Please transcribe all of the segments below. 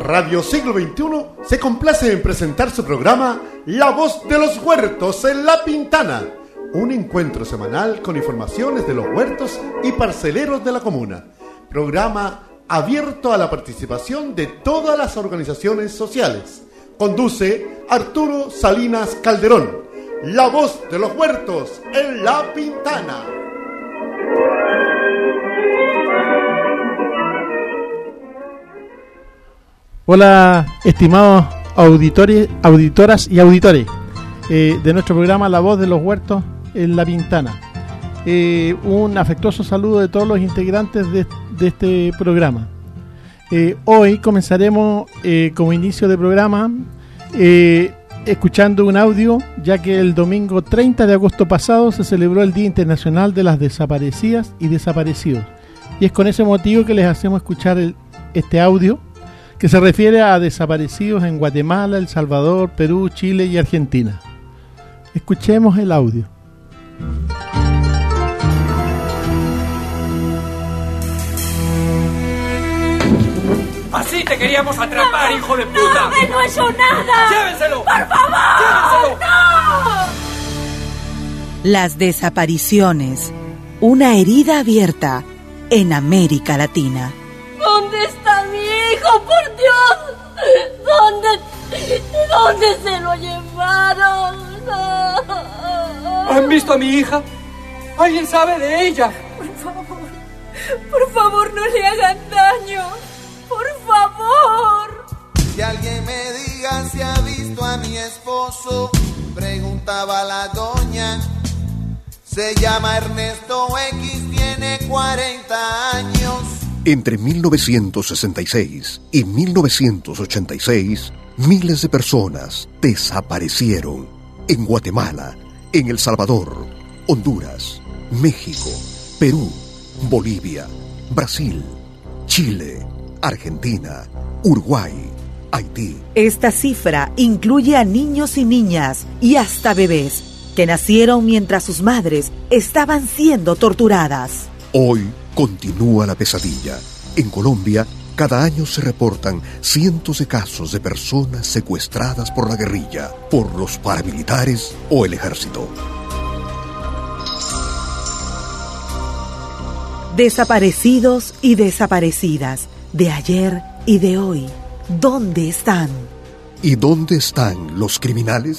Radio Siglo XXI se complace en presentar su programa La Voz de los Huertos en La Pintana, un encuentro semanal con informaciones de los huertos y parceleros de la comuna. Programa abierto a la participación de todas las organizaciones sociales. Conduce Arturo Salinas Calderón. La Voz de los Huertos en La Pintana. Hola, estimados auditoras y auditores de nuestro programa La Voz de los Huertos en La Pintana. Un afectuoso saludo de todos los integrantes de este programa. Hoy comenzaremos como inicio de programa escuchando un audio, ya que el domingo 30 de agosto pasado se celebró el Día Internacional de las Desaparecidas y Desaparecidos. Y es con ese motivo que les hacemos escuchar este audio, que se refiere a desaparecidos en Guatemala, El Salvador, Perú, Chile y Argentina. Escuchemos el audio. ¡Así te queríamos atrapar, no, hijo de puta! ¡No, que no he hecho nada! ¡Llévenselo! ¡Por favor! ¡Llévenselo! ¡No! Las desapariciones, una herida abierta en América Latina. ¿Dónde está mi hijo, por Dios? ¿Dónde se lo llevaron? ¿Han visto a mi hija? ¿Alguien sabe de ella? Por favor, no le hagan daño. Por favor. Si alguien me diga si ha visto a mi esposo, preguntaba la doña. Se llama Ernesto X, tiene 40 años. Entre 1966 y 1986, miles de personas desaparecieron en Guatemala, en El Salvador, Honduras, México, Perú, Bolivia, Brasil, Chile, Argentina, Uruguay, Haití. Esta cifra incluye a niños y niñas y hasta bebés que nacieron mientras sus madres estaban siendo torturadas. Hoy continúa la pesadilla. En Colombia, cada año se reportan cientos de casos de personas secuestradas por la guerrilla, por los paramilitares o el ejército. Desaparecidos y desaparecidas, de ayer y de hoy, ¿dónde están? ¿Y dónde están los criminales?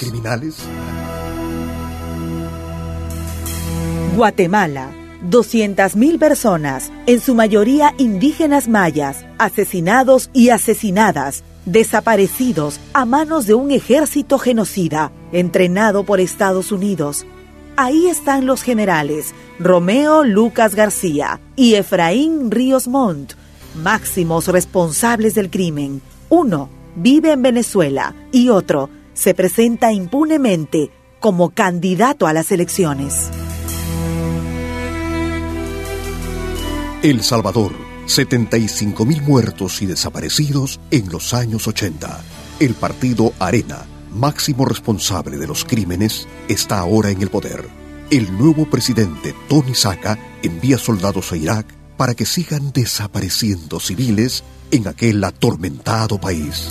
Guatemala. 200.000 personas, en su mayoría indígenas mayas, asesinados y asesinadas, desaparecidos a manos de un ejército genocida, entrenado por Estados Unidos. Ahí están los generales Romeo Lucas García y Efraín Ríos Montt, máximos responsables del crimen. Uno vive en Venezuela y otro se presenta impunemente como candidato a las elecciones. El Salvador, 75.000 muertos y desaparecidos en los años 80. El partido Arena, máximo responsable de los crímenes, está ahora en el poder. El nuevo presidente Tony Saca envía soldados a Irak para que sigan desapareciendo civiles en aquel atormentado país.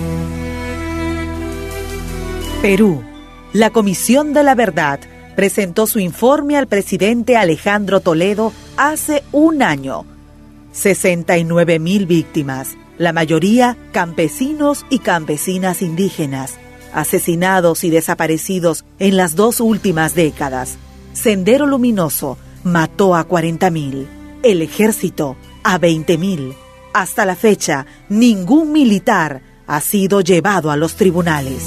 Perú. La Comisión de la Verdad presentó su informe al presidente Alejandro Toledo hace un año. 69.000 víctimas, la mayoría campesinos y campesinas indígenas, asesinados y desaparecidos en las 2 últimas décadas. Sendero Luminoso mató a 40.000, el ejército a 20.000. Hasta la fecha, ningún militar ha sido llevado a los tribunales.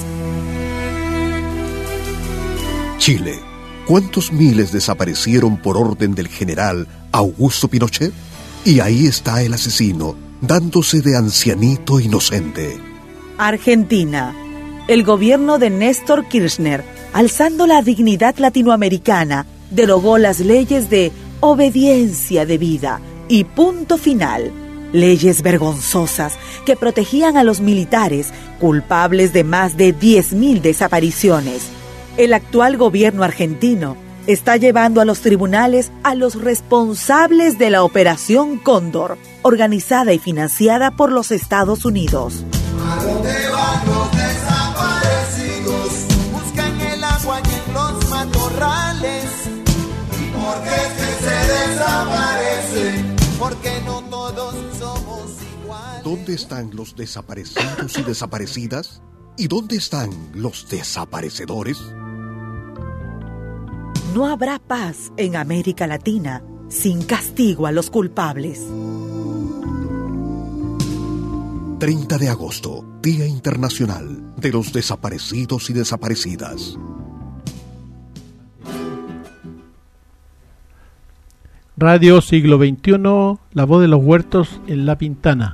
Chile. ¿Cuántos miles desaparecieron por orden del general Augusto Pinochet? Y ahí está el asesino, dándose de ancianito inocente. Argentina. El gobierno de Néstor Kirchner, alzando la dignidad latinoamericana, derogó las leyes de obediencia debida y punto final. Leyes vergonzosas que protegían a los militares culpables de más de 10.000 desapariciones. El actual gobierno argentino está llevando a los tribunales a los responsables de la Operación Cóndor, organizada y financiada por los Estados Unidos. ¿A dónde van los desaparecidos? Buscan el agua y en los matorrales. ¿Y por qué es que se desaparecen? Porque no todos somos iguales. ¿Dónde están los desaparecidos y desaparecidas? ¿Y dónde están los desaparecedores? No habrá paz en América Latina sin castigo a los culpables. 30 de agosto, Día Internacional de los Desaparecidos y Desaparecidas. Radio Siglo XXI, la voz de los huertos en La Pintana.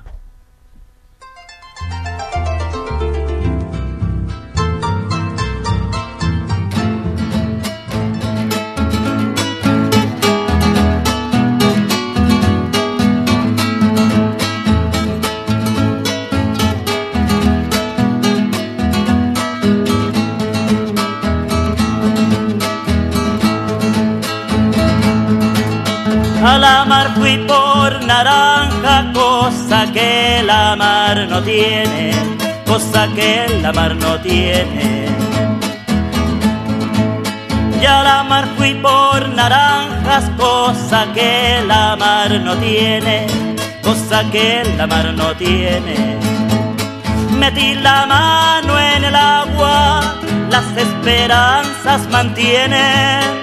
A la mar fui por naranja, cosa que la mar no tiene, cosa que la mar no tiene. Y a la mar fui por naranjas, cosa que la mar no tiene, cosa que la mar no tiene. Metí la mano en el agua, las esperanzas mantienen.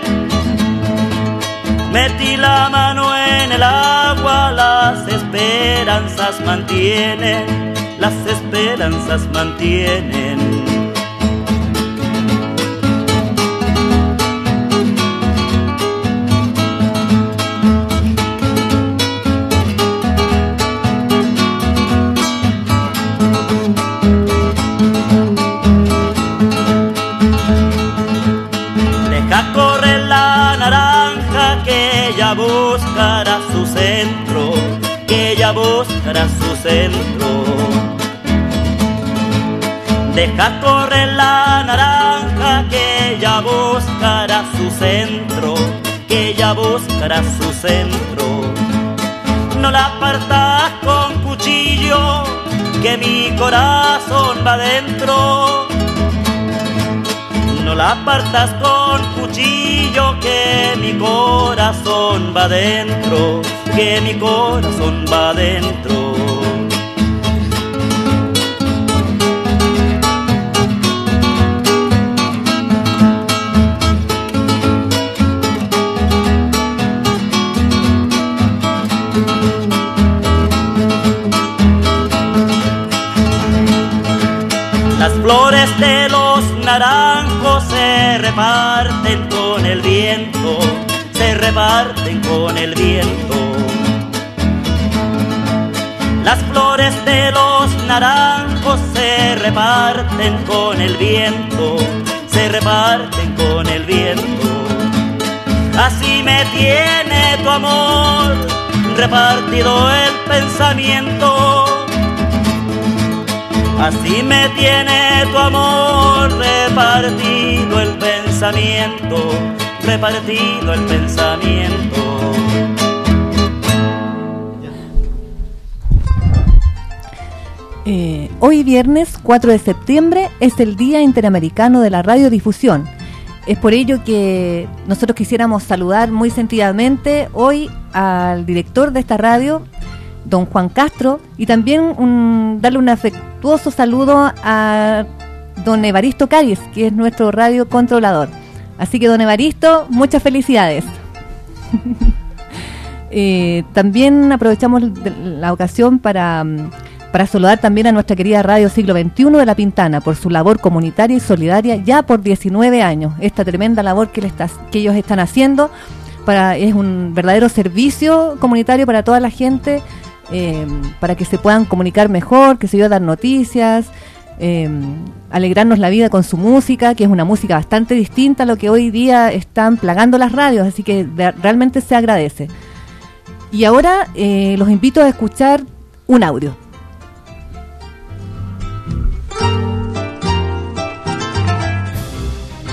Metí la mano en el agua, las esperanzas mantienen, las esperanzas mantienen. Deja correr la naranja que ella buscará su centro, que ella buscará su centro. Deja correr la naranja que ella buscará su centro, que ella buscará su centro. No la partas con cuchillo, que mi corazón va dentro. No la partas con cuchillo, que mi corazón va dentro, que mi corazón va dentro. Las flores de los naranjos se reparten con el viento, se reparten con el viento. Las flores de los naranjos se reparten con el viento, se reparten con el viento. Así me tiene tu amor, repartido el pensamiento. Así me tiene tu amor, repartido el pensamiento, repartido el pensamiento. Hoy viernes 4 de septiembre es el Día Interamericano de la Radiodifusión. Es por ello que nosotros quisiéramos saludar muy sentidamente hoy al director de esta radio, don Juan Castro, y también darle un afectuoso saludo a don Evaristo Cádiz, que es nuestro radio controlador. Así que don Evaristo, muchas felicidades. También aprovechamos la ocasión para saludar también a nuestra querida Radio Siglo XXI de La Pintana por su labor comunitaria y solidaria ya por 19 años. Esta tremenda labor que ellos están haciendo es un verdadero servicio comunitario para toda la gente, para que se puedan comunicar mejor, que se ayude a dar noticias, alegrarnos la vida con su música, que es una música bastante distinta a lo que hoy día están plagando las radios, así que realmente se agradece. Y ahora los invito a escuchar un audio.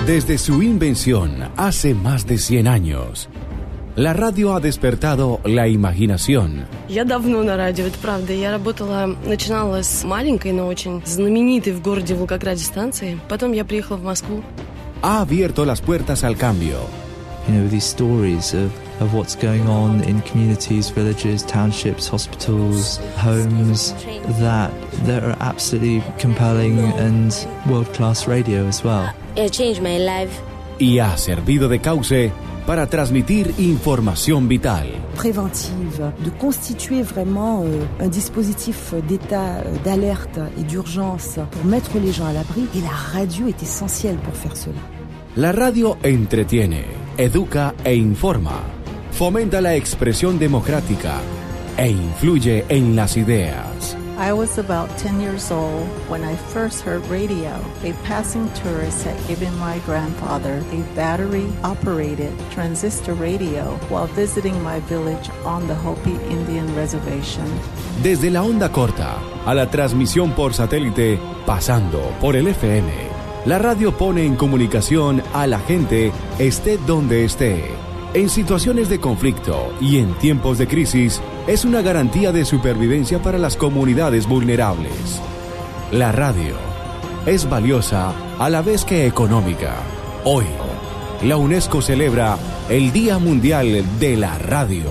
Desde su invención hace más de 100 años, la radio ha despertado la imaginación. Я давно на радио, это правда. Я начинала с маленькой, но очень знаменитой в городе Волгограде станции. Потом я приехала в Москву. Ha abierto las puertas al cambio. You know, these stories of what's going on in communities, villages, townships, hospitals, homes, that are absolutely compelling and world-class radio as well. It changed my life. Y ha servido de cauce para transmitir información vital. Préventive, de constituer vraiment un dispositif d'état d'alerte et d'urgence pour mettre les gens à l'abri. Et la radio est essentielle pour faire cela. La radio entretiene, educa e informa, fomenta la expresión democrática e influye en las ideas. I was about 10 years old when I first heard radio. A passing tourist had given my grandfather a battery-operated transistor radio while visiting my village on the Hopi Indian Reservation. Desde la onda corta a la transmisión por satélite, pasando por el FM, la radio pone en comunicación a la gente esté donde esté. En situaciones de conflicto y en tiempos de crisis, es una garantía de supervivencia para las comunidades vulnerables. La radio es valiosa a la vez que económica. Hoy, la UNESCO celebra el Día Mundial de la Radio.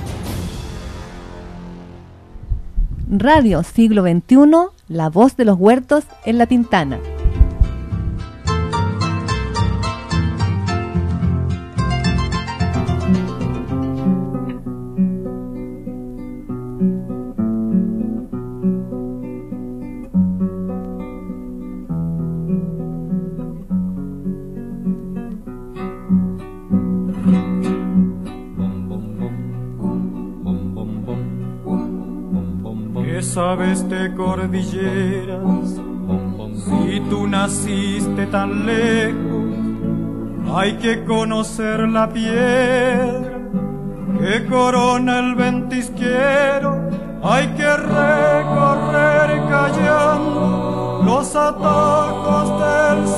Radio Siglo XXI, la voz de los huertos en La Pintana. Sabes de cordilleras, si tú naciste tan lejos, hay que conocer la piedra que corona el ventisquero, hay que recorrer callando los atajos del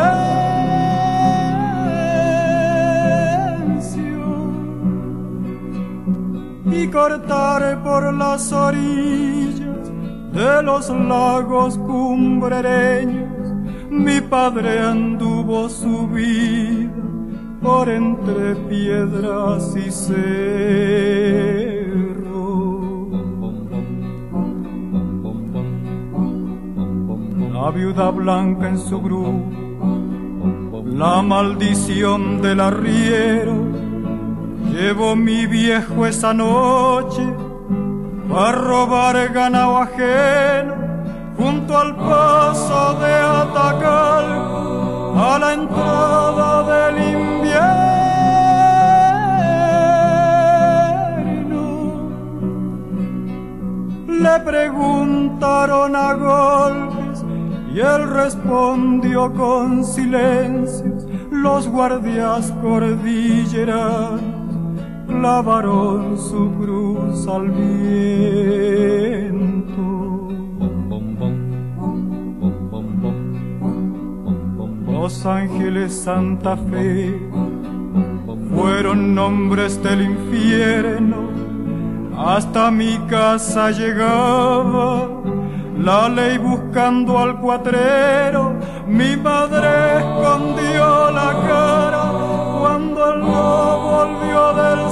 silencio y cortar por las orillas de los lagos cumbrereños. Mi padre anduvo su vida por entre piedras y cerros. La viuda blanca en su grupo, la maldición del arriero, llevó mi viejo esa noche a robar ganado ajeno junto al paso de Atacalco a la entrada del invierno. Le preguntaron a golpes y él respondió con silencios. Los guardias cordilleranos clavaron su cruz al viento. Los Ángeles, Santa Fe fueron nombres del infierno. Hasta mi casa llegaba la ley buscando al cuatrero. Mi madre escondió la cara cuando él no volvió del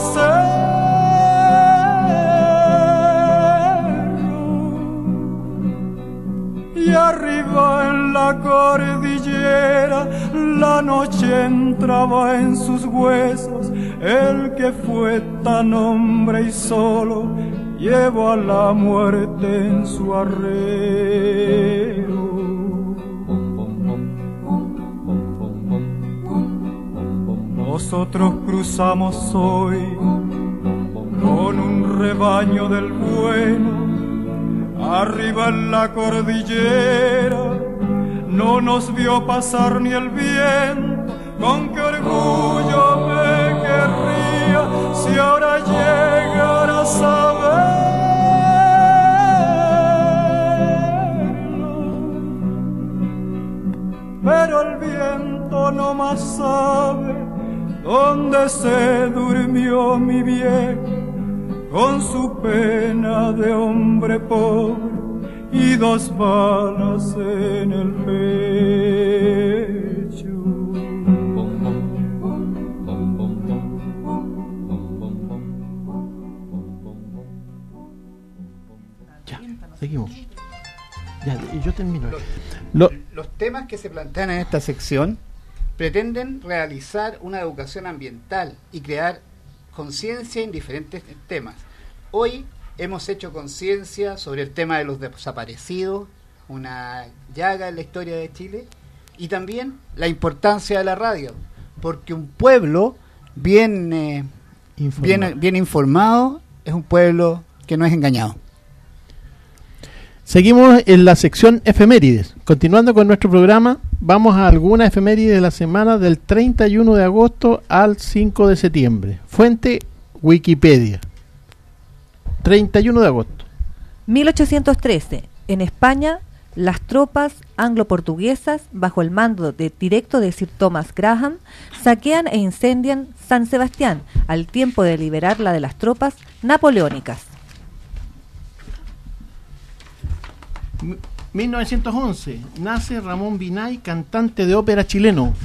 cerro. Y arriba en la cordillera la noche entraba en sus huesos. El que fue tan hombre y solo llevó a la muerte en su arreo. Nosotros cruzamos hoy con un rebaño del bueno, arriba en la cordillera, no nos vio pasar ni el viento, con qué orgullo me querría si ahora llegara a saberlo. Pero el viento no más sabe dónde se durmió mi viejo con su pena de hombre pobre y 2 balas en el pecho. Ya, seguimos. Ya, yo termino. Los temas que se plantean en esta sección pretenden realizar una educación ambiental y crear conciencia en diferentes temas. Hoy hemos hecho conciencia sobre el tema de los desaparecidos, una llaga en la historia de Chile, y también la importancia de la radio, porque un pueblo bien informado es un pueblo que no es engañado. Seguimos en la sección efemérides. Continuando con nuestro programa, vamos a algunas efemérides de la semana del 31 de agosto al 5 de septiembre. Fuente Wikipedia. 31 de agosto. 1813. En España, las tropas anglo-portuguesas, bajo el mando directo de Sir Thomas Graham, saquean e incendian San Sebastián, al tiempo de liberarla de las tropas napoleónicas. 1911. Nace Ramón Binay, cantante de ópera chileno.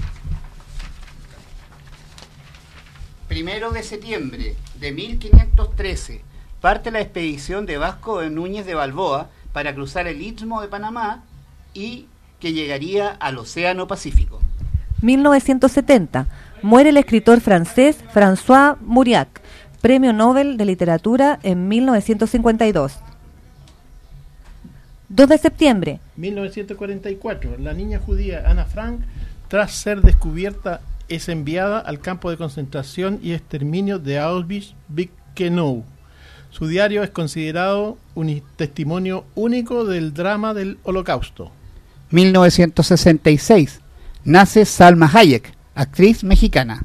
1 de septiembre de 1513 parte la expedición de Vasco de Núñez de Balboa para cruzar el Istmo de Panamá y que llegaría al Océano Pacífico. 1970. Muere el escritor francés François Mauriac, Premio Nobel de Literatura en 1952. 2 de septiembre. 1944. La niña judía Ana Frank, tras ser descubierta, es enviada al campo de concentración y exterminio de Auschwitz-Birkenau. Su diario es considerado un testimonio único del drama del Holocausto. 1966. Nace Salma Hayek, actriz mexicana.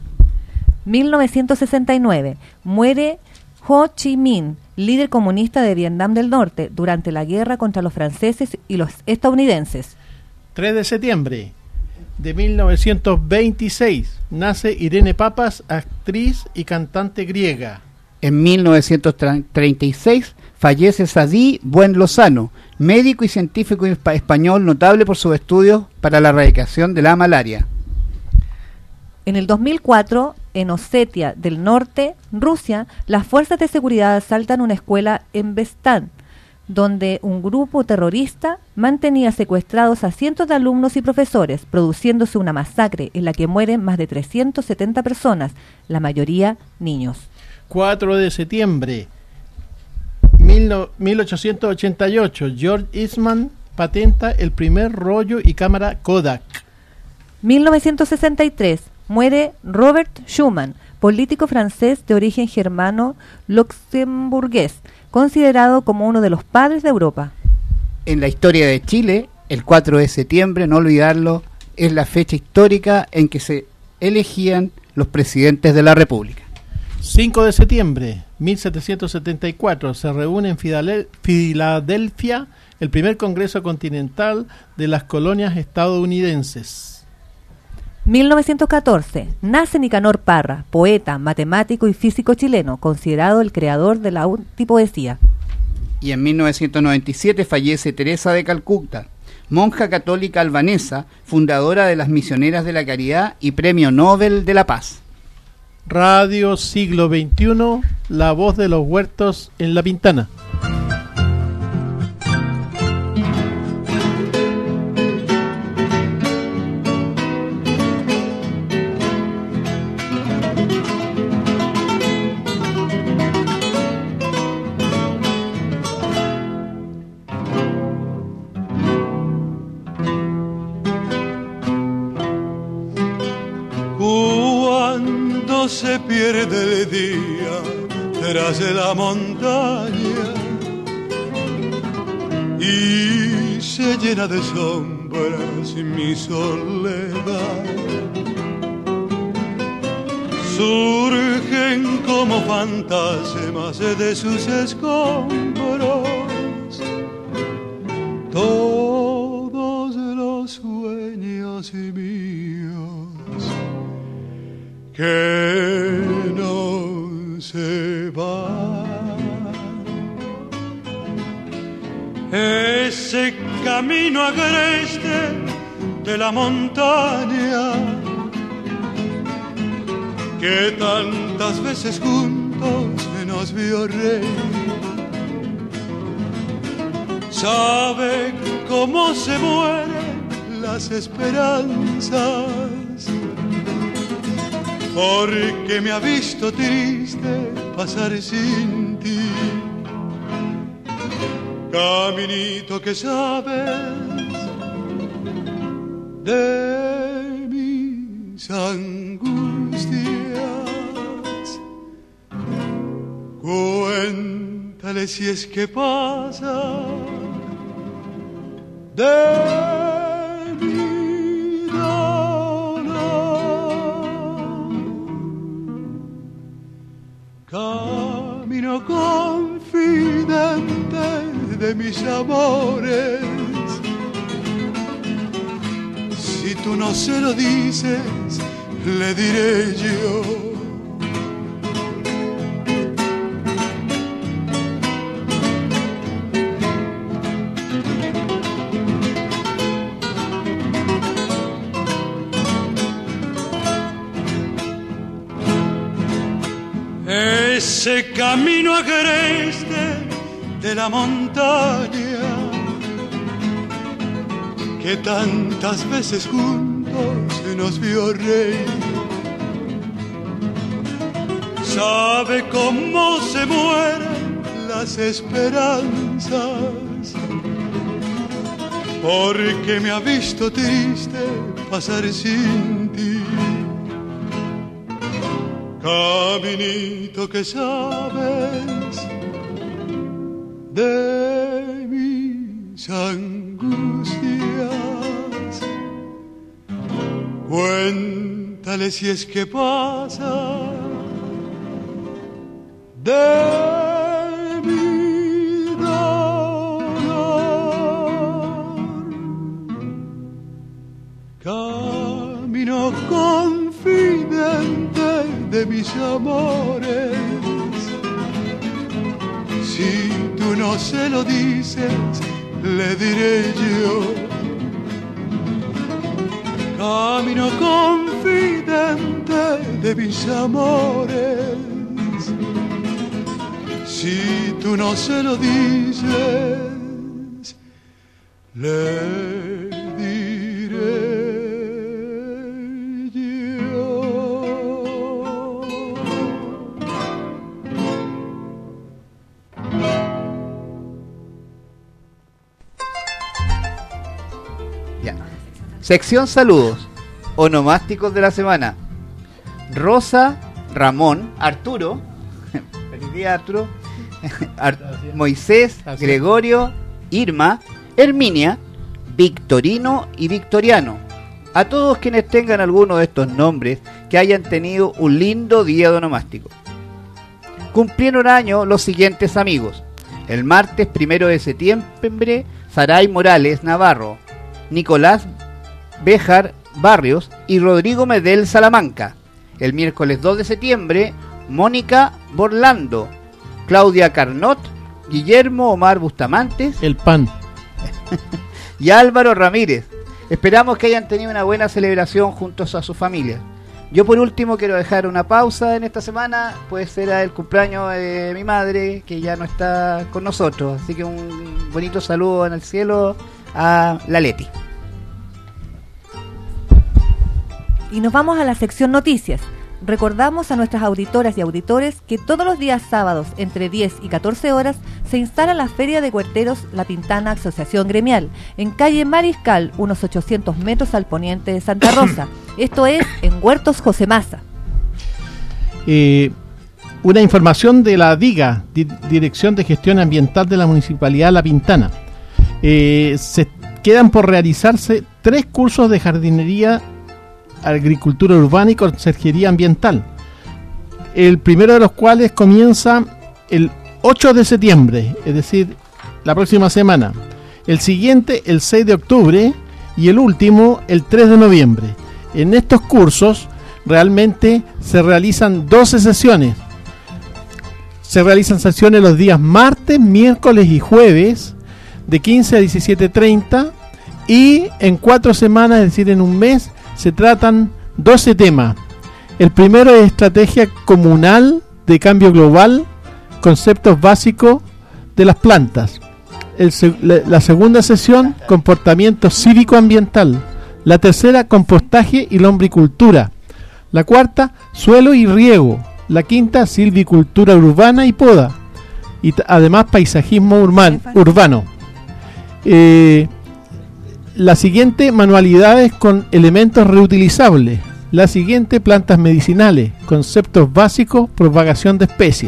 1969. Muere Ho Chi Minh, líder comunista de Vietnam del Norte, durante la guerra contra los franceses y los estadounidenses. 3 de septiembre de 1926. Nace Irene Papas, actriz y cantante griega. En 1936 fallece Sadí Buen Lozano, médico y científico español notable por sus estudios para la erradicación de la malaria. En el 2004, en Osetia del Norte, Rusia, las fuerzas de seguridad asaltan una escuela en Bestán, donde un grupo terrorista mantenía secuestrados a cientos de alumnos y profesores, produciéndose una masacre en la que mueren más de 370 personas, la mayoría niños. 4 de septiembre 1888, George Eastman patenta el primer rollo y cámara Kodak. 1963, muere Robert Schuman, político francés de origen germano-luxemburgués, considerado como uno de los padres de Europa. En la historia de Chile, el 4 de septiembre, no olvidarlo, es la fecha histórica en que se elegían los presidentes de la República. 5 de septiembre 1774 se reúne en Filadelfia el primer Congreso Continental de las Colonias Estadounidenses. 1914. Nace Nicanor Parra, poeta, matemático y físico chileno, considerado el creador de la antipoesía. Y en 1997 fallece Teresa de Calcuta, monja católica albanesa, fundadora de las Misioneras de la Caridad y Premio Nobel de la Paz. Radio Siglo XXI, la voz de los huertos en La Pintana. Se pierde el día tras la montaña y se llena de sombras mi soledad. Surgen como fantasmas de sus escombros todos los sueños míos. camino agreste de la montaña que tantas veces juntos nos vio reír. Sabe cómo se mueren las esperanzas, porque me ha visto triste pasar sin ti. Caminito que sabes de mis angustias, cuéntale si es que pasa de mi dolor. Camino confidente de mis amores, si tú no se lo dices, le diré yo. Ese camino agreste de la montaña que tantas veces juntos nos vio reír, sabe cómo se mueren las esperanzas, porque me ha visto triste pasar sin ti. Caminito que sabes de mis angustias, cuéntale si es que pasa de mi dolor. Camino confidente de mis amores, si tú no se lo dices, le diré yo. Camino confidente de mis amores, si tú no se lo dices, le diré. Sección saludos, onomásticos de la semana. Rosa, Ramón, Arturo, feliz día Arturo, Moisés, Gregorio, Irma, Herminia, Victorino y Victoriano. A todos quienes tengan alguno de estos nombres, que hayan tenido un lindo día de onomástico. Cumplieron año los siguientes amigos: el martes 1 de septiembre, Saray Morales Navarro, Nicolás Béjar Barrios y Rodrigo Medel Salamanca. El miércoles 2 de septiembre, Mónica Borlando, Claudia Carnot, Guillermo Omar Bustamantes, el PAN, y Álvaro Ramírez. Esperamos que hayan tenido una buena celebración juntos a su familia. Yo por último quiero dejar una pausa en esta semana, pues será el cumpleaños de mi madre, que ya no está con nosotros, así que un bonito saludo en el cielo a la Leti. Y nos vamos a la sección noticias. Recordamos a nuestras auditoras y auditores que todos los días sábados entre 10 y 14 horas se instala la Feria de Huerteros La Pintana Asociación Gremial en calle Mariscal, unos 800 metros al poniente de Santa Rosa. Esto es en Huertos José Massa. Una información de la DIGA, Dirección de Gestión Ambiental de la Municipalidad La Pintana. Se quedan por realizarse 3 cursos de jardinería, agricultura urbana y conserjería ambiental, el primero de los cuales comienza el 8 de septiembre, es decir, la próxima semana, el siguiente el 6 de octubre y el último el 3 de noviembre. En estos cursos realmente se realizan 12 sesiones. Se realizan sesiones los días martes, miércoles y jueves de 15 a 17:30, y en 4 semanas, es decir, en un mes, se tratan 12 temas. El primero es estrategia comunal de cambio global, conceptos básicos de las plantas. La segunda sesión, comportamiento cívico-ambiental. La tercera, compostaje y lombricultura. La cuarta, suelo y riego. La quinta, silvicultura urbana y poda. Y además paisajismo urbano. La siguiente, manualidades con elementos reutilizables. La siguiente, plantas medicinales, conceptos básicos, propagación de especies.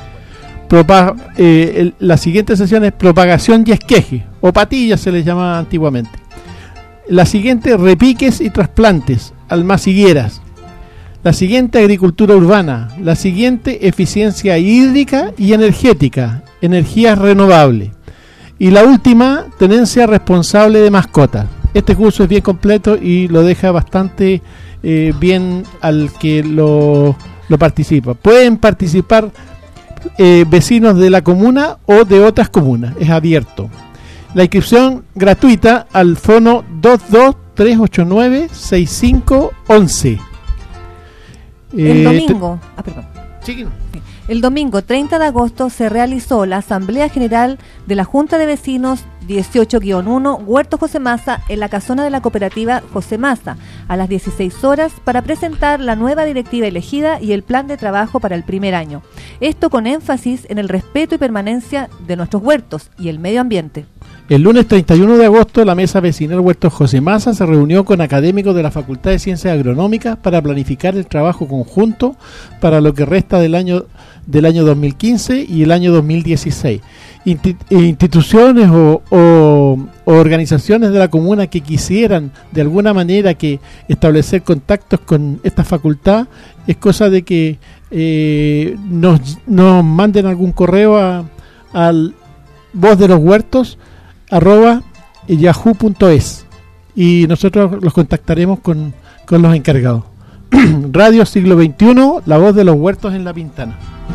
La siguiente sesión es propagación y esqueje, o patillas se les llamaba antiguamente. La siguiente, repiques y trasplantes, almacigueras. La siguiente, agricultura urbana. La siguiente, eficiencia hídrica y energética, energías renovables. Y la última, tenencia responsable de mascotas. Este curso es bien completo y lo deja bastante bien al que lo participa. Pueden participar vecinos de la comuna o de otras comunas, es abierto. La inscripción gratuita al fono 22389-6511. El domingo, el domingo 30 de agosto se realizó la Asamblea General de la Junta de Vecinos 18-1 Huerto José Massa en la casona de la cooperativa José Massa a las 16 horas para presentar la nueva directiva elegida y el plan de trabajo para el primer año. Esto con énfasis en el respeto y permanencia de nuestros huertos y el medio ambiente. El lunes 31 de agosto, la Mesa Vecinal Huerto José Massa se reunió con académicos de la Facultad de Ciencias Agronómicas para planificar el trabajo conjunto para lo que resta del año 2015 y el año 2016. Instituciones o organizaciones de la comuna que quisieran de alguna manera que establecer contactos con esta facultad, es cosa de que nos manden algún correo al vozdeloshuertos@yahoo.es y nosotros los contactaremos con los encargados. Radio Siglo XXI, la voz de los huertos en La Pintana.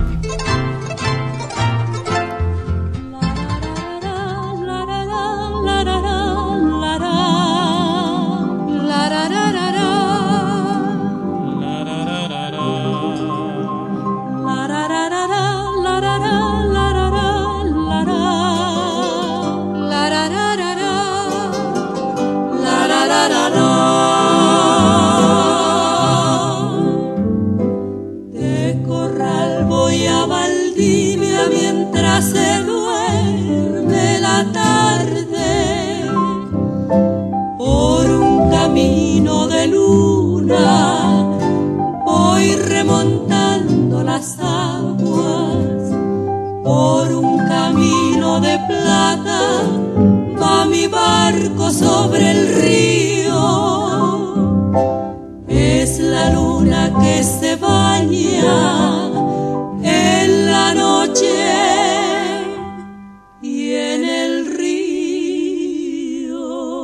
De Corral voy a Valdivia mientras se duerme la tarde, por un camino de luna voy remontando las aguas, por un camino de plata va mi barco sobre el río. Es la luna que se baña en la noche y en el río.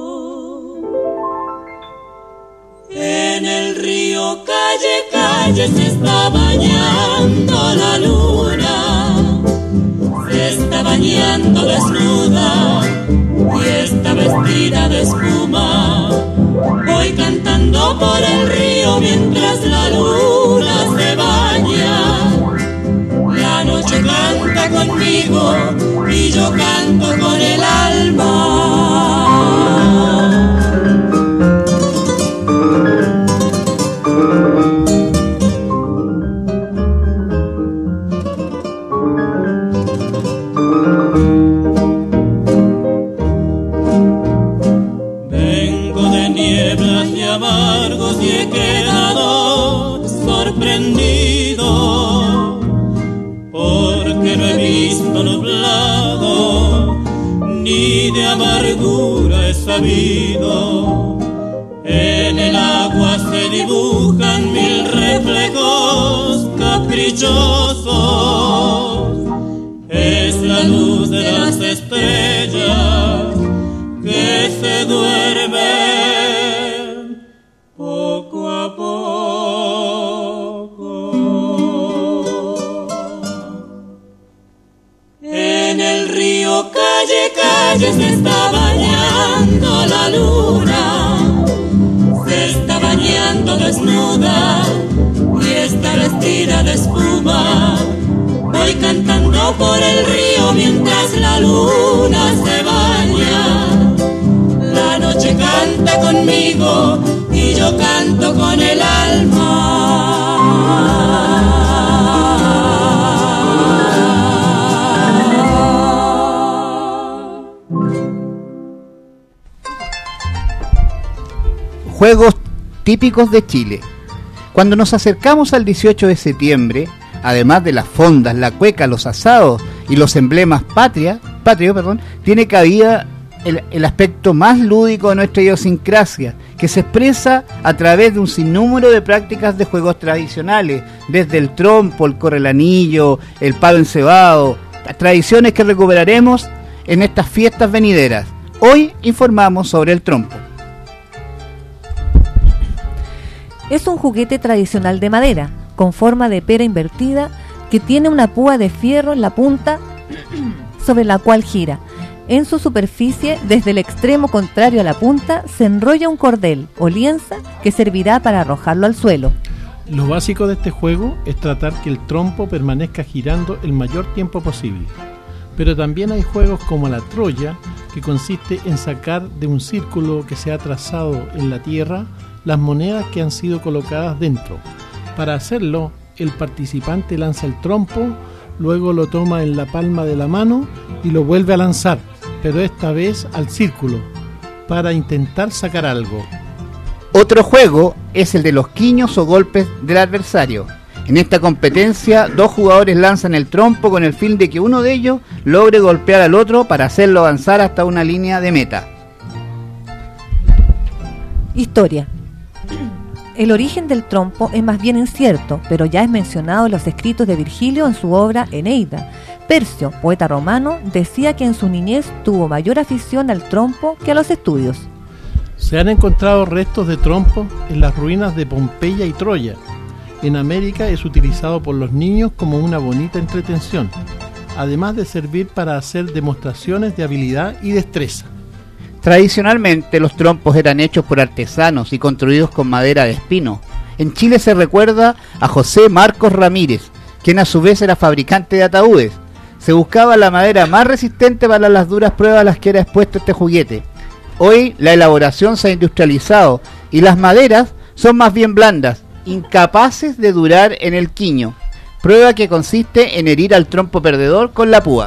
En el río calle, calle se está bañando la luna, se está bañando desnuda y está vestida de espuma. Voy cantando por el río mientras la luna se baña. La noche canta conmigo y yo canto con el alma. Amargos y he quedado sorprendido porque no he visto nublado ni de amargura he sabido. En el agua se dibujan mil reflejos caprichosos, es la luz de las estrellas que se duerme poco a poco. En el río calle, calle se trompo por el río mientras la luna se baña. La noche canta conmigo y yo canto con el alma. Juegos típicos de Chile. Cuando nos acercamos al 18 de septiembre, además de las fondas, la cueca, los asados y los emblemas patrio, tiene cabida el aspecto más lúdico de nuestra idiosincrasia, que se expresa a través de un sinnúmero de prácticas de juegos tradicionales, desde el trompo, el correlanillo, el palo encebado, tradiciones que recuperaremos en estas fiestas venideras. Hoy informamos sobre el trompo. Es un juguete tradicional de madera, con forma de pera invertida, que tiene una púa de fierro en la punta sobre la cual gira. En su superficie, desde el extremo contrario a la punta, se enrolla un cordel o lienza que servirá para arrojarlo al suelo. Lo básico de este juego es tratar que el trompo permanezca girando el mayor tiempo posible. Pero también hay juegos como la Troya, que consiste en sacar de un círculo que se ha trazado en la tierra las monedas que han sido colocadas dentro. Para hacerlo, el participante lanza el trompo, luego lo toma en la palma de la mano y lo vuelve a lanzar, pero esta vez al círculo, para intentar sacar algo. Otro juego es el de los quiños o golpes del adversario. En esta competencia, dos jugadores lanzan el trompo con el fin de que uno de ellos logre golpear al otro para hacerlo avanzar hasta una línea de meta. Historia. El origen del trompo es más bien incierto, pero ya es mencionado en los escritos de Virgilio en su obra Eneida. Percio, poeta romano, decía que en su niñez tuvo mayor afición al trompo que a los estudios. Se han encontrado restos de trompo en las ruinas de Pompeya y Troya. En América es utilizado por los niños como una bonita entretención, además de servir para hacer demostraciones de habilidad y destreza. Tradicionalmente los trompos eran hechos por artesanos y construidos con madera de espino. En Chile se recuerda a José Marcos Ramírez, quien a su vez era fabricante de ataúdes. Se buscaba la madera más resistente para las duras pruebas a las que era expuesto este juguete. Hoy la elaboración se ha industrializado y las maderas son más bien blandas, incapaces de durar en el quiño, prueba que consiste en herir al trompo perdedor con la púa.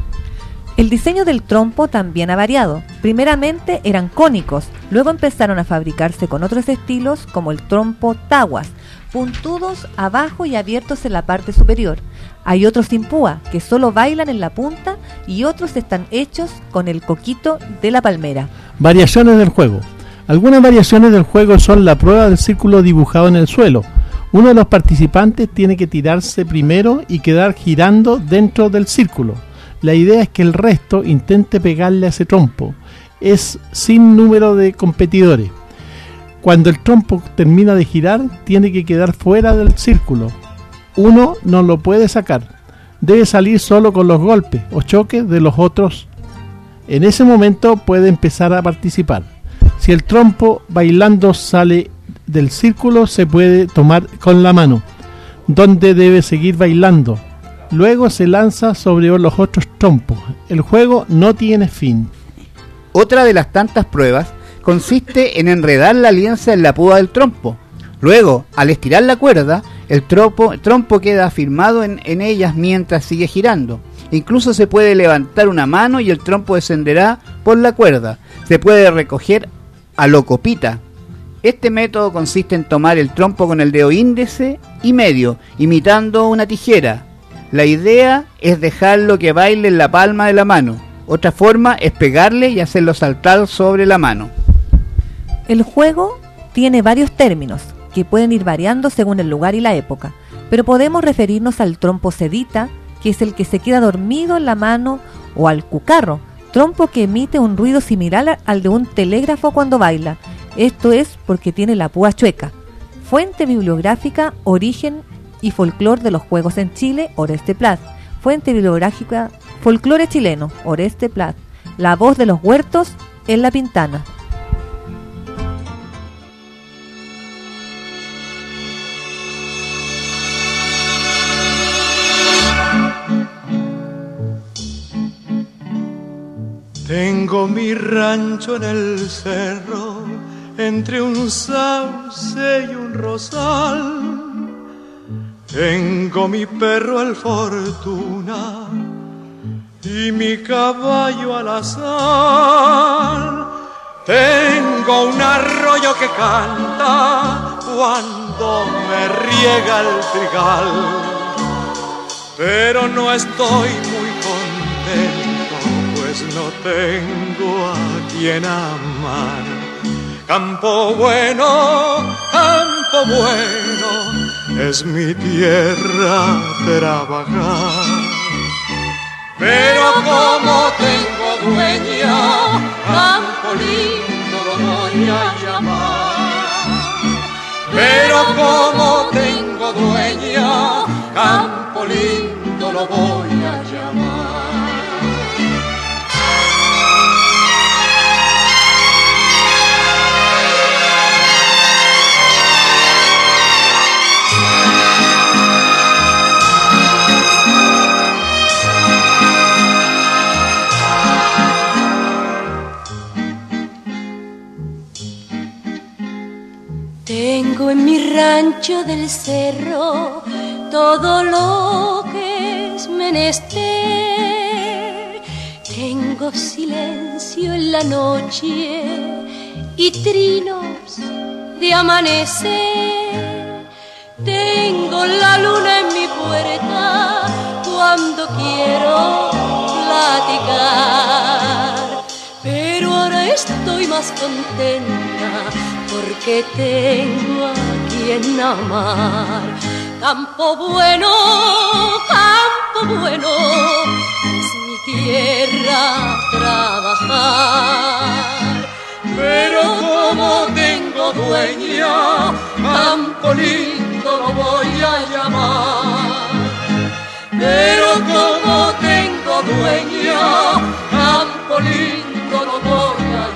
El diseño del trompo también ha variado. Primeramente eran cónicos, luego empezaron a fabricarse con otros estilos como el trompo taguas, puntudos abajo y abiertos en la parte superior. Hay otros sin púa, que solo bailan en la punta, y otros están hechos con el coquito de la palmera. Variaciones del juego. Algunas variaciones del juego son la prueba del círculo dibujado en el suelo. Uno de los participantes tiene que tirarse primero y quedar girando dentro del círculo. La idea es que el resto intente pegarle a ese trompo. Es sin número de competidores. Cuando el trompo termina de girar, tiene que quedar fuera del círculo. Uno no lo puede sacar. Debe salir solo con los golpes o choques de los otros. En ese momento puede empezar a participar. Si el trompo bailando sale del círculo, se puede tomar con la mano, donde debe seguir bailando. Luego se lanza sobre los otros trompos. El juego no tiene fin. Otra de las tantas pruebas consiste en enredar la lienza en la púa del trompo. Luego, al estirar la cuerda, el trompo queda afirmado en ellas mientras sigue girando. Incluso se puede levantar una mano y el trompo descenderá por la cuerda. Se puede recoger a lo copita. Este método consiste en tomar el trompo con el dedo índice y medio, imitando una tijera. La idea es dejarlo que baile en la palma de la mano. Otra forma es pegarle y hacerlo saltar sobre la mano. El juego tiene varios términos que pueden ir variando según el lugar y la época, pero podemos referirnos al trompo sedita, que es el que se queda dormido en la mano, o al cucarro, trompo que emite un ruido similar al de un telégrafo cuando baila. Esto es porque tiene la púa chueca. Fuente bibliográfica, origen y folclore de los juegos en Chile, Oreste Plat. Fuente bibliográfica, folclore chileno, Oreste Plat. La voz de los huertos en La Pintana. Tengo mi rancho en el cerro, entre un sauce y un rosal. Tengo mi perro el Fortuna y mi caballo al azar. Tengo un arroyo que canta cuando me riega el trigal. Pero no estoy muy contento, pues no tengo a quien amar. Campo bueno, es mi tierra trabajar. Pero como tengo dueña, campo lindo lo voy a llamar. Pero como tengo dueña, campo lindo lo voy a llamar. Tengo en mi rancho del cerro todo lo que es menester. Tengo silencio en la noche y trinos de amanecer. Tengo la luna en mi puerta cuando quiero platicar. Pero ahora estoy más contenta porque tengo a quien amar. Campo bueno, es mi tierra trabajar. Pero como tengo dueña, campo lindo lo voy a llamar. Pero como tengo dueña, campo lindo lo voy a llamar.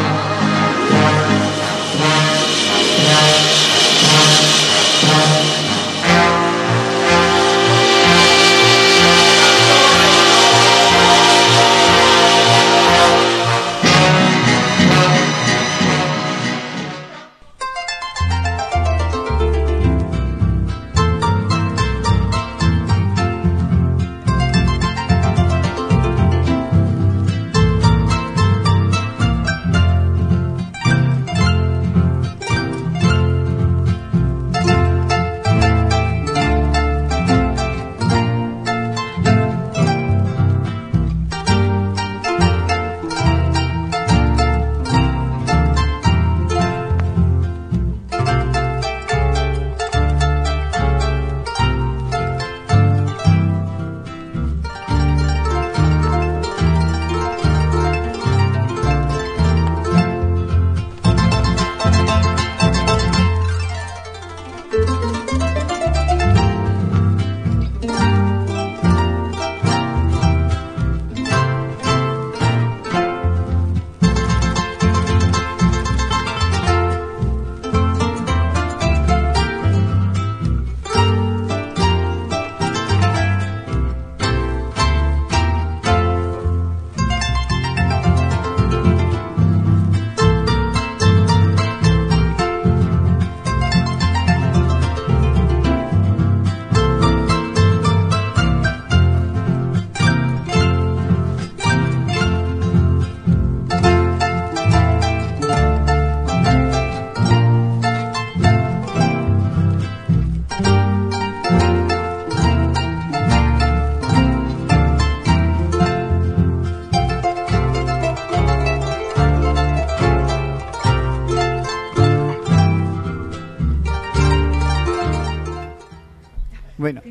Bueno,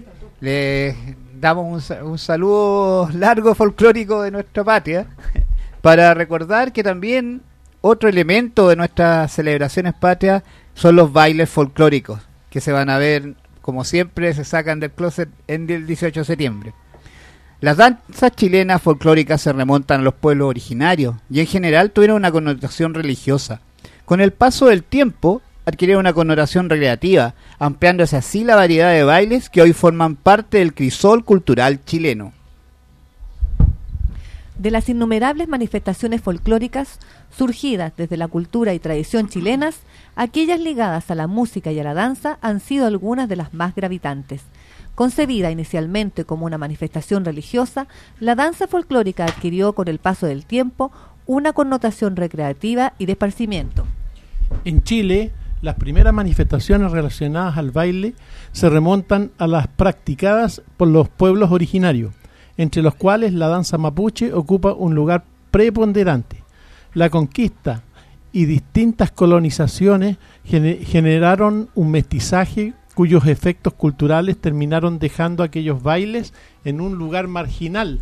le damos un saludo largo folclórico de nuestra patria para recordar que también otro elemento de nuestras celebraciones patrias son los bailes folclóricos que se van a ver, como siempre, se sacan del closet en el 18 de septiembre. Las danzas chilenas folclóricas se remontan a los pueblos originarios y en general tuvieron una connotación religiosa. Con el paso del tiempo adquirieron una connotación recreativa, ampliándose así la variedad de bailes que hoy forman parte del crisol cultural chileno. De las innumerables manifestaciones folclóricas surgidas desde la cultura y tradición chilenas, aquellas ligadas a la música y a la danza han sido algunas de las más gravitantes. Concebida inicialmente como una manifestación religiosa, la danza folclórica adquirió con el paso del tiempo una connotación recreativa y de esparcimiento. En Chile, las primeras manifestaciones relacionadas al baile se remontan a las practicadas por los pueblos originarios, entre los cuales la danza mapuche ocupa un lugar preponderante. La conquista y distintas colonizaciones generaron un mestizaje cuyos efectos culturales terminaron dejando aquellos bailes en un lugar marginal,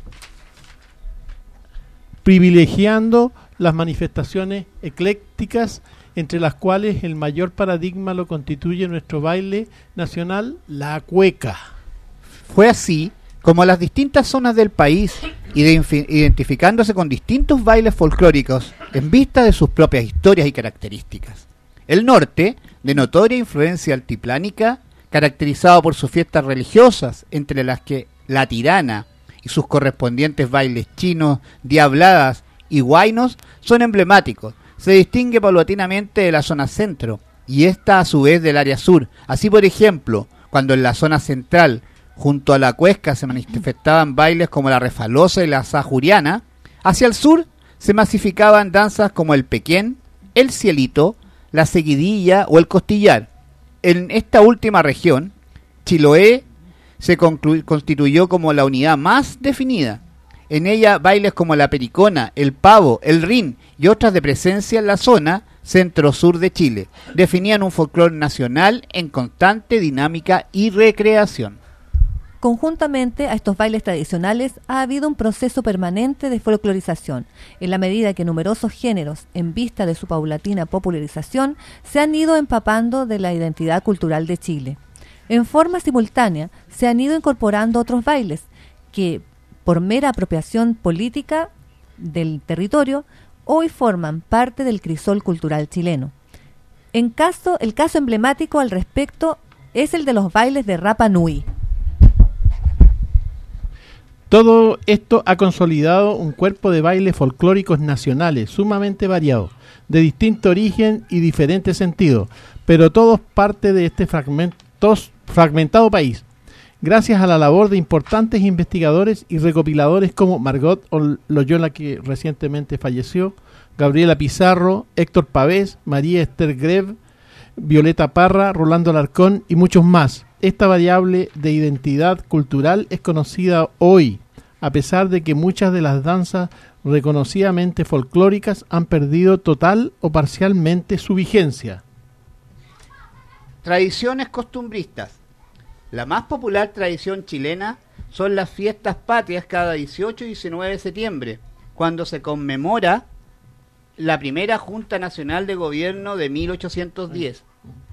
privilegiando las manifestaciones eclécticas, entre las cuales el mayor paradigma lo constituye nuestro baile nacional, la cueca. Fue así como las distintas zonas del país, identificándose con distintos bailes folclóricos en vista de sus propias historias y características. El norte, de notoria influencia altiplánica, caracterizado por sus fiestas religiosas, entre las que la tirana y sus correspondientes bailes chinos, diabladas y huaynos, son emblemáticos. Se distingue paulatinamente de la zona centro, y esta a su vez del área sur. Así, por ejemplo, cuando en la zona central, junto a la cuesca, se manifestaban bailes como la refalosa y la sajuriana, hacia el sur se masificaban danzas como el pequén, el cielito, la seguidilla o el costillar. En esta última región, Chiloé se constituyó como la unidad más definida. En ella bailes como la pericona, el pavo, el rin y otras de presencia en la zona centro-sur de Chile definían un folclore nacional en constante dinámica y recreación. Conjuntamente a estos bailes tradicionales ha habido un proceso permanente de folclorización, en la medida que numerosos géneros, en vista de su paulatina popularización, se han ido empapando de la identidad cultural de Chile. En forma simultánea se han ido incorporando otros bailes que, por mera apropiación política del territorio, hoy forman parte del crisol cultural chileno. El caso emblemático al respecto es el de los bailes de Rapa Nui. Todo esto ha consolidado un cuerpo de bailes folclóricos nacionales sumamente variados, de distinto origen y diferente sentido, pero todos parte de este fragmentado país, gracias a la labor de importantes investigadores y recopiladores como Margot Loyola, que recientemente falleció, Gabriela Pizarro, Héctor Pavés, María Esther Greve, Violeta Parra, Rolando Alarcón y muchos más. Esta variable de identidad cultural es conocida hoy, a pesar de que muchas de las danzas reconocidamente folclóricas han perdido total o parcialmente su vigencia. Tradiciones costumbristas. La más popular tradición chilena son las fiestas patrias cada 18 y 19 de septiembre, cuando se conmemora la primera Junta Nacional de Gobierno de 1810.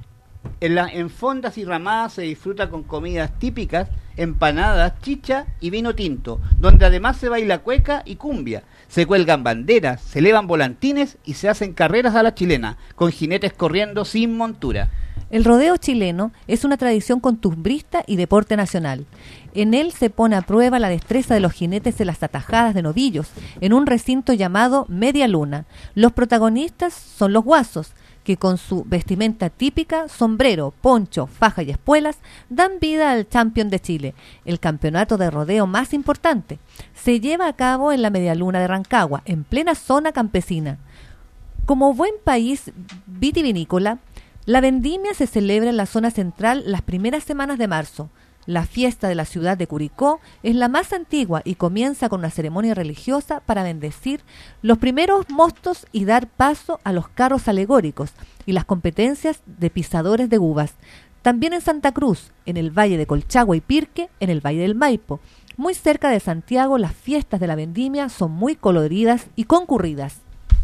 En fondas y ramadas se disfruta con comidas típicas, empanadas, chicha y vino tinto, donde además se baila cueca y cumbia. Se cuelgan banderas, se elevan volantines y se hacen carreras a la chilena, con jinetes corriendo sin montura. El rodeo chileno es una tradición costumbrista y deporte nacional. En él se pone a prueba la destreza de los jinetes en las atajadas de novillos, en un recinto llamado Media Luna. Los protagonistas son los guasos, que con su vestimenta típica, sombrero, poncho, faja y espuelas, dan vida al Champion de Chile, el campeonato de rodeo más importante. Se lleva a cabo en la Media Luna de Rancagua, en plena zona campesina. Como buen país vitivinícola, la vendimia se celebra en la zona central las primeras semanas de marzo. La fiesta de la ciudad de Curicó es la más antigua y comienza con una ceremonia religiosa para bendecir los primeros mostos y dar paso a los carros alegóricos y las competencias de pisadores de uvas. También en Santa Cruz, en el Valle de Colchagua y Pirque, en el Valle del Maipo. Muy cerca de Santiago, las fiestas de la vendimia son muy coloridas y concurridas.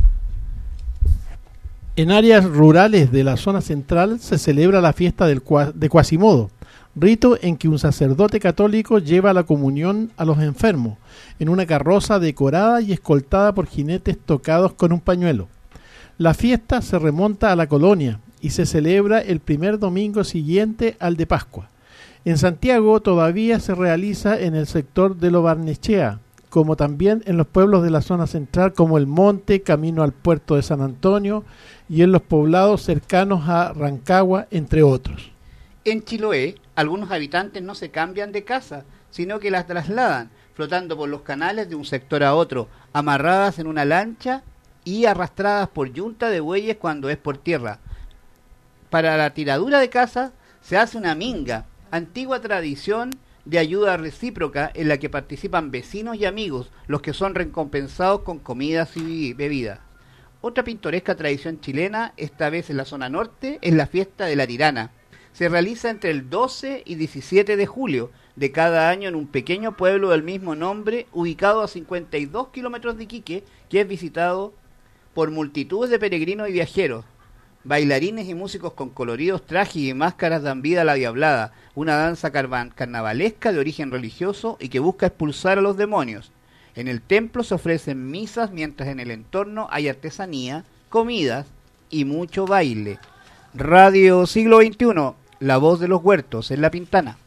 En áreas rurales de la zona central se celebra la fiesta de Quasimodo, rito en que un sacerdote católico lleva la comunión a los enfermos, en una carroza decorada y escoltada por jinetes tocados con un pañuelo. La fiesta se remonta a la colonia y se celebra el primer domingo siguiente al de Pascua. En Santiago todavía se realiza en el sector de Lo Barnechea, como también en los pueblos de la zona central como El Monte, camino al puerto de San Antonio, y en los poblados cercanos a Rancagua, entre otros. En Chiloé, algunos habitantes no se cambian de casa, sino que las trasladan, flotando por los canales de un sector a otro, amarradas en una lancha y arrastradas por yunta de bueyes cuando es por tierra. Para la tiradura de casa se hace una minga, antigua tradición de ayuda recíproca en la que participan vecinos y amigos, los que son recompensados con comidas y bebidas. Otra pintoresca tradición chilena, esta vez en la zona norte, es la fiesta de la Tirana. Se realiza entre el 12 y 17 de julio de cada año en un pequeño pueblo del mismo nombre, ubicado a 52 kilómetros de Iquique, que es visitado por multitudes de peregrinos y viajeros. Bailarines y músicos con coloridos trajes y máscaras dan vida a la diablada, una danza carnavalesca de origen religioso y que busca expulsar a los demonios. En el templo se ofrecen misas, mientras en el entorno hay artesanía, comidas y mucho baile. Radio Siglo XXI, la voz de los huertos en La Pintana.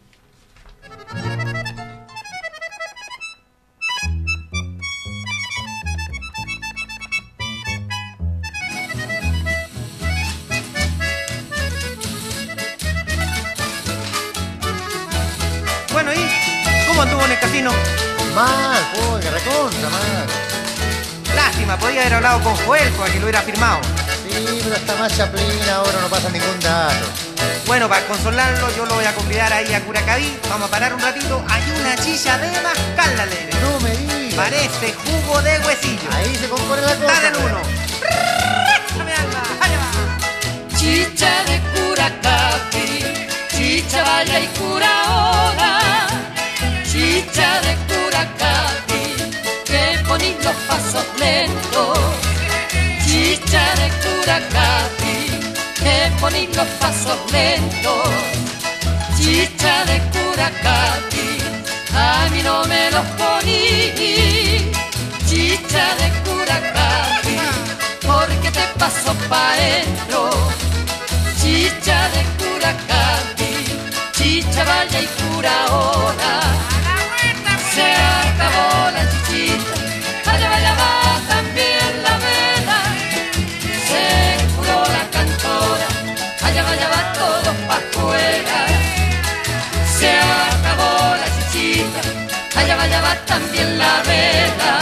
Bueno, ¿y cómo anduvo en el casino? Mal, que recontra, mal. Lástima, podía haber hablado con Joel para que lo hubiera firmado. Sí, pero está más Chaplin, ahora no pasa ningún dato. Bueno, para consolarlo, yo lo voy a convidar ahí a Curacaví. Vamos a parar un ratito. Hay una chicha de mascar, la ley. No me digas. Parece jugo de huesillo. Ahí se compone la cosa. Dale el uno. Mi alma, allá va. Chicha de Curacaví, chicha vaya y cura ahora. Chicha de Curacaví, que ponís los pasos lentos. Chicha de Curacaví, que ponís los pasos lentos. Chicha de Curacaví, a mí no me los poní. Chicha de Curacaví, porque te paso pa' dentro. Chicha de Curacaví, chicha vaya y cura ahora. Se acabó la chichita, allá vaya va también la vela. Se curó la cantora, allá vaya va todos pa' afuera. Se acabó la chichita, allá vaya va también la vela.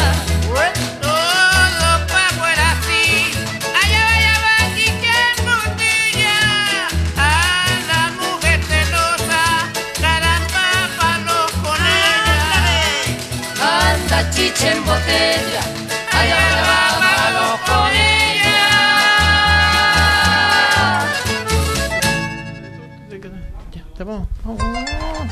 Chicha en botella, allá va malo con ella.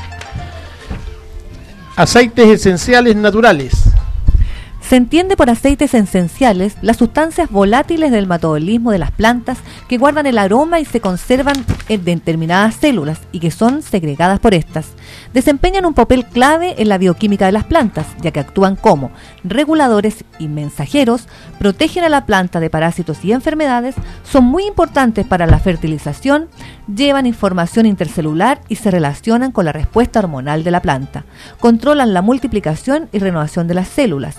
Aceites esenciales naturales. Se entiende por aceites esenciales las sustancias volátiles del metabolismo de las plantas que guardan el aroma y se conservan en determinadas células y que son segregadas por estas. Desempeñan un papel clave en la bioquímica de las plantas, ya que actúan como reguladores y mensajeros, protegen a la planta de parásitos y enfermedades, son muy importantes para la fertilización, llevan información intercelular y se relacionan con la respuesta hormonal de la planta, controlan la multiplicación y renovación de las células.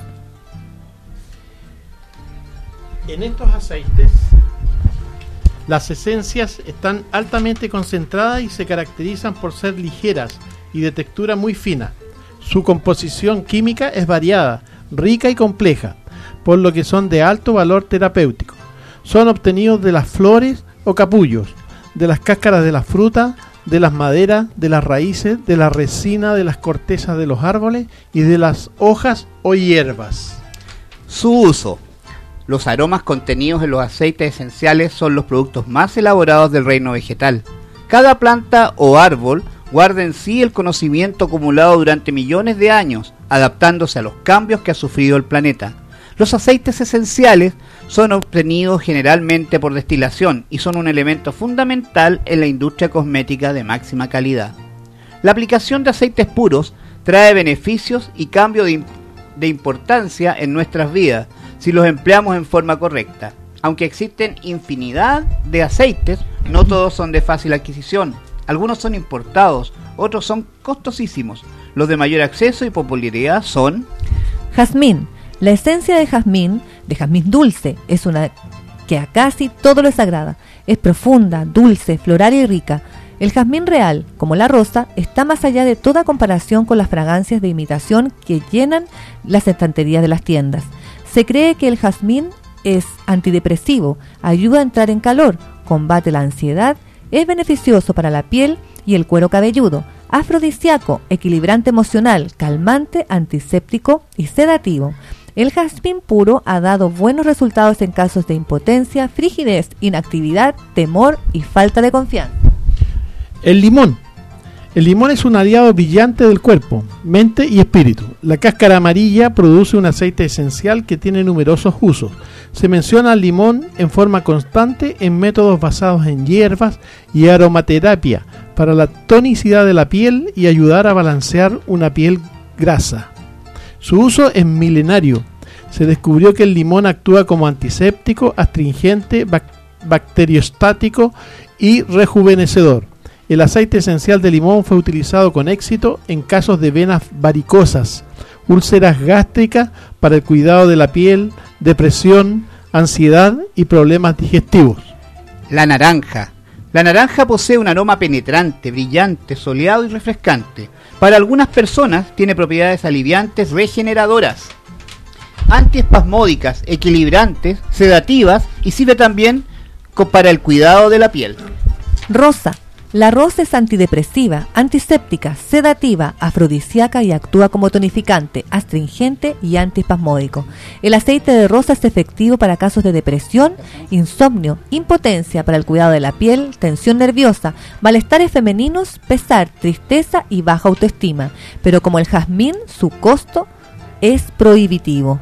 En estos aceites, las esencias están altamente concentradas y se caracterizan por ser ligeras y de textura muy fina. Su composición química es variada, rica y compleja, por lo que son de alto valor terapéutico. Son obtenidos de las flores o capullos, de las cáscaras de las frutas, de las maderas, de las raíces, de la resina de las cortezas de los árboles y de las hojas o hierbas. Su uso. Los aromas contenidos en los aceites esenciales son los productos más elaborados del reino vegetal. Cada planta o árbol guarda en sí el conocimiento acumulado durante millones de años, adaptándose a los cambios que ha sufrido el planeta. Los aceites esenciales son obtenidos generalmente por destilación y son un elemento fundamental en la industria cosmética de máxima calidad. La aplicación de aceites puros trae beneficios y cambio de importancia en nuestras vidas si los empleamos en forma correcta. Aunque existen infinidad de aceites, no todos son de fácil adquisición. Algunos son importados, otros son costosísimos. Los de mayor acceso y popularidad son Jazmín. La esencia de jazmín dulce, es una que a casi todo les agrada. Es profunda, dulce, floral y rica. El jazmín real, como la rosa, está más allá de toda comparación con las fragancias de imitación que llenan las estanterías de las tiendas. Se cree que el jazmín es antidepresivo, ayuda a entrar en calor, combate la ansiedad, es beneficioso para la piel y el cuero cabelludo, afrodisíaco, equilibrante emocional, calmante, antiséptico y sedativo. El jazmín puro ha dado buenos resultados en casos de impotencia, frigidez, inactividad, temor y falta de confianza. El limón. El limón es un aliado brillante del cuerpo, mente y espíritu. La cáscara amarilla produce un aceite esencial que tiene numerosos usos. Se menciona al limón en forma constante en métodos basados en hierbas y aromaterapia para la tonicidad de la piel y ayudar a balancear una piel grasa. Su uso es milenario. Se descubrió que el limón actúa como antiséptico, astringente, bacteriostático y rejuvenecedor. El aceite esencial de limón fue utilizado con éxito en casos de venas varicosas, úlceras gástricas, para el cuidado de la piel, depresión, ansiedad y problemas digestivos. La naranja. La naranja posee un aroma penetrante, brillante, soleado y refrescante. Para algunas personas tiene propiedades aliviantes, regeneradoras, antiespasmódicas, equilibrantes, sedativas y sirve también para el cuidado de la piel. Rosa. La rosa es antidepresiva, antiséptica, sedativa, afrodisíaca y actúa como tonificante, astringente y antiespasmódico. El aceite de rosa es efectivo para casos de depresión, insomnio, impotencia, para el cuidado de la piel, tensión nerviosa, malestares femeninos, pesar, tristeza y baja autoestima. Pero como el jazmín, su costo es prohibitivo.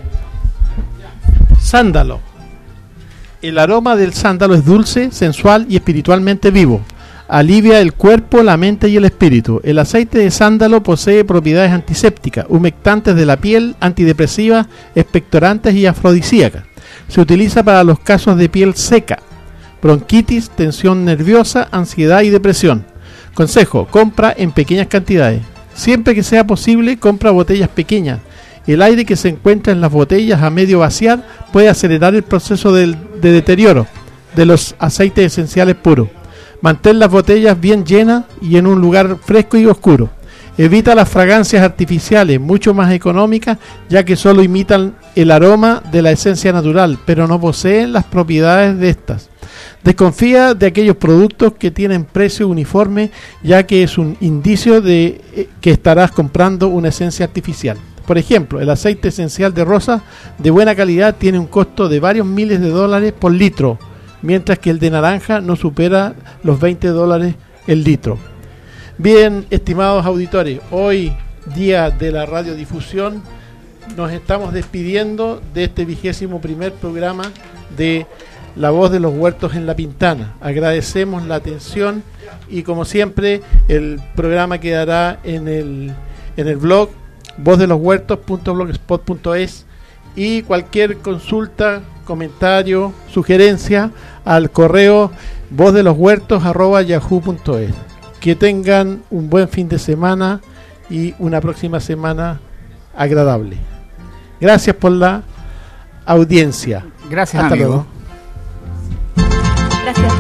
Sándalo. El aroma del sándalo es dulce, sensual y espiritualmente vivo. Alivia el cuerpo, la mente y el espíritu. El aceite de sándalo posee propiedades antisépticas, humectantes de la piel, antidepresivas, expectorantes y afrodisíacas. Se utiliza para los casos de piel seca, bronquitis, tensión nerviosa, ansiedad y depresión. Consejo: compra en pequeñas cantidades. Siempre que sea posible, compra botellas pequeñas. El aire que se encuentra en las botellas a medio vaciar puede acelerar el proceso de deterioro de los aceites esenciales puros. Mantén las botellas bien llenas y en un lugar fresco y oscuro. Evita las fragancias artificiales, mucho más económicas, ya que solo imitan el aroma de la esencia natural, pero no poseen las propiedades de estas. Desconfía de aquellos productos que tienen precio uniforme, ya que es un indicio de que estarás comprando una esencia artificial. Por ejemplo, el aceite esencial de rosa de buena calidad tiene un costo de varios miles de dólares por litro, mientras que el de naranja no supera los $20 el litro. Bien, estimados auditores, hoy día de la radiodifusión nos estamos despidiendo de este 21º programa de La Voz de los Huertos en La Pintana. Agradecemos la atención y, como siempre, el programa quedará en el blog vozdeloshuertos.blogspot.es y cualquier consulta, comentario, sugerencia al correo vozdeloshuertos@yahoo.es. Que tengan un buen fin de semana y una próxima semana agradable. Gracias por la audiencia. Gracias, hasta amigo. luego. Gracias.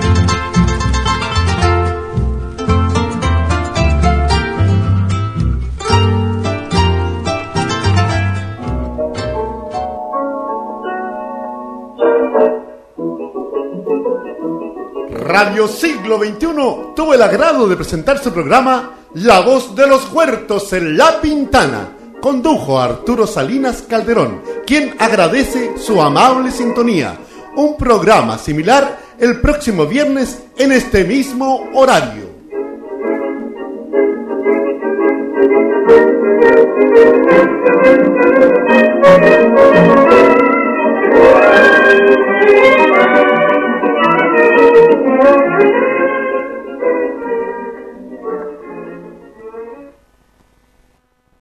Radio Siglo XXI tuvo el agrado de presentar su programa La Voz de los Huertos en La Pintana. Condujo a Arturo Salinas Calderón, quien agradece su amable sintonía. Un programa similar el próximo viernes en este mismo horario. Thank you.